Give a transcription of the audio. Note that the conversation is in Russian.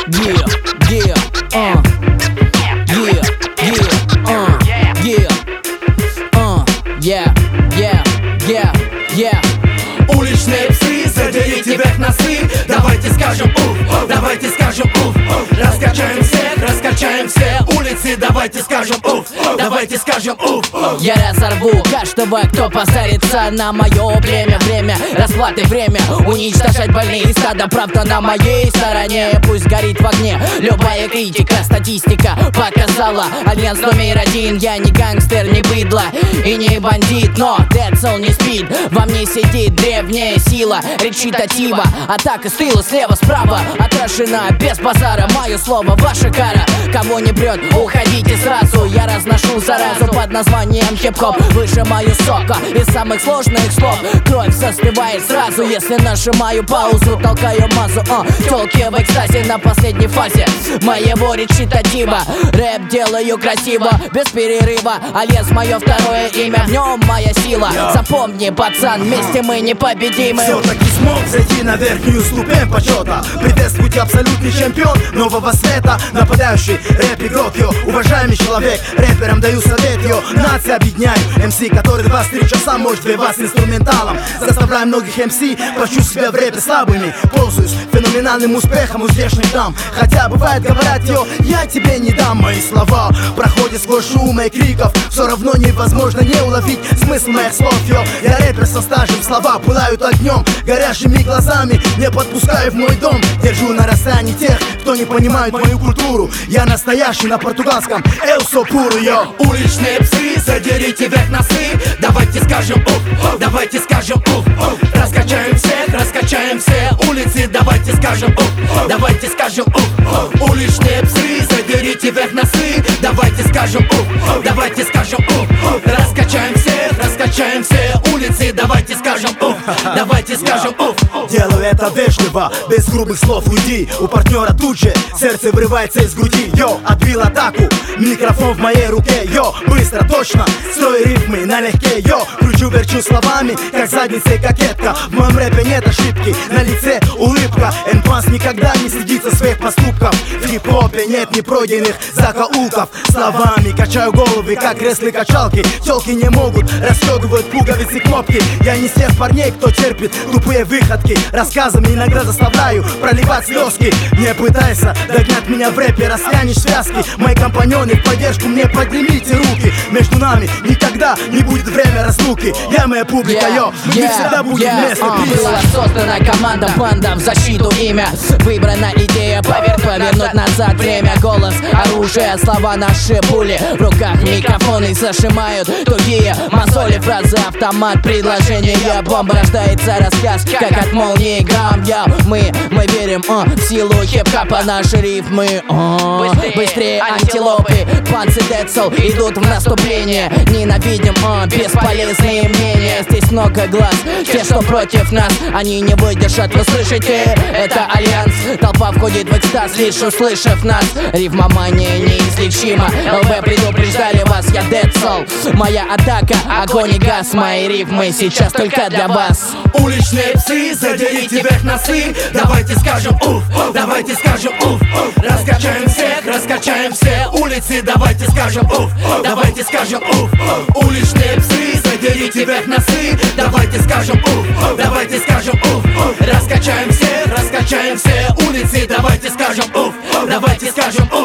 Уличные псы, задерите вверх носы. Давайте скажем уф, давайте скажем уф. Раскачаем все улицы. Давайте скажем уф, давайте скажем уф. Я разорву каждого, кто позарится на мое племя. Время расплаты, время уничтожать больные стада. Правда на моей стороне, пусть горит в огне любая критика. Статистика показала альянс номер один. Я не гангстер, не быдло и не бандит, но Децл не спит. Во мне сидит древняя сила речитатива. Атака с тыла, слева, справа отражена без базара. Мое слово, ваша кара. Кого не прет, уходите сразу. Я разношу заразу под названием хип-хоп. Выжимаю сока из самых сложных слов. Кровь застывает сразу, если нажимаю паузу. Толкаю мазу, тёлки в экстазе на последней фазе моего речитатива. Рэп делаю красиво, без перерыва. Альянс мое второе имя, в нем моя сила. Запомни, пацан, вместе мы непобедимы. Все-таки смог зайти на верхнюю ступень почета. Приветствуйте абсолютный чемпион нового света. Нападающий рэп-игрок, уважаемый человек. Рэперам даю совет, нация объединяю. МС, который 23 часа может вас инструменталом. Заставляю многих МС почувствовать себя в рэпе слабыми. Пользуюсь феноменальным успехом у здешних дам. Хотя бывает говорят, я тебе не дам. Мои слова проходят сквозь шум и криков. Все равно невозможно не уловить смысл моих слов, Я рэпер со стажем, слова пылают огнем. Горящими глазами не подпускаю в мой дом. Держу на расстоянии тех, кто не понимает мою культуру. Я настоящий на португальском «Eu sou puro», Уличные псы, задерите вверх носы. Давайте скажем уф, давайте скажем уф. Раскачаем все улицы. Давайте скажем уф, давайте скажем уф. Уличные псы, задерите вверх носы. Давайте скажем уф, давайте скажем уф. Раскачаем все улицы. Давайте скажем уф, давайте скажем уф. Делаю это вежливо, без грубых слов уйди. У партнера тут же сердце вырывается из груди. Отбил атаку, микрофон в моей руке. Быстро, точно, строю рифмы налегке. Кручу-верчу словами, как задницей кокетка. В моем рэпе нет ошибки, на лице улыбка. Энпанс никогда не стыдится своих поступков. В хип-хопе нет непройденных закоулков. Словами качаю головы, как креслы-качалки. Тёлки не могут, расстёгивают пуговицы кнопки. Я не с тех парней, кто терпит тупые выходки. Рассказами иногда заставляю проливать слезки. Не пытайся догнать меня в рэпе, растянешь связки. Мои компаньоны в поддержку мне поднимите руки. Между нами никогда не будет время разлуки. Я моя публика, мы всегда будем вместе. Была создана команда, банда в защиту имя. Выбрана идея повернуть назад время. Голос, оружие, слова наши пули. В руках микрофоны зажимают тугие мозоли. Фразы, автомат, предложения. Бомба рождается, рассказ, как от молнии грамм. Мы верим в силу хип-хопа. Наши рифмы быстрее антилопы. Панцы Децл идут в наступление. Ненавидим бесполезные мнения. Здесь много глаз, те, что против нас, они не выдержат. Вы слышите? Это альянс. Толпа входит в экстаз, лишь услышав нас. Рифмомания неизлечима. ЛБ предупреждали вас, я Децл. Моя атака, огонь и газ. Мои рифмы сейчас только для вас. Уличные псы, задерите вверх носы. Давайте скажем уф, давайте скажем уф. Раскачаем все улицы. Давайте скажем уф, давайте скажем уф. Уличные псы, задерите вверх носы. Давайте скажем уф, давайте скажем уф. Раскачаем все улицы. Давайте скажем уф, давайте скажем уф.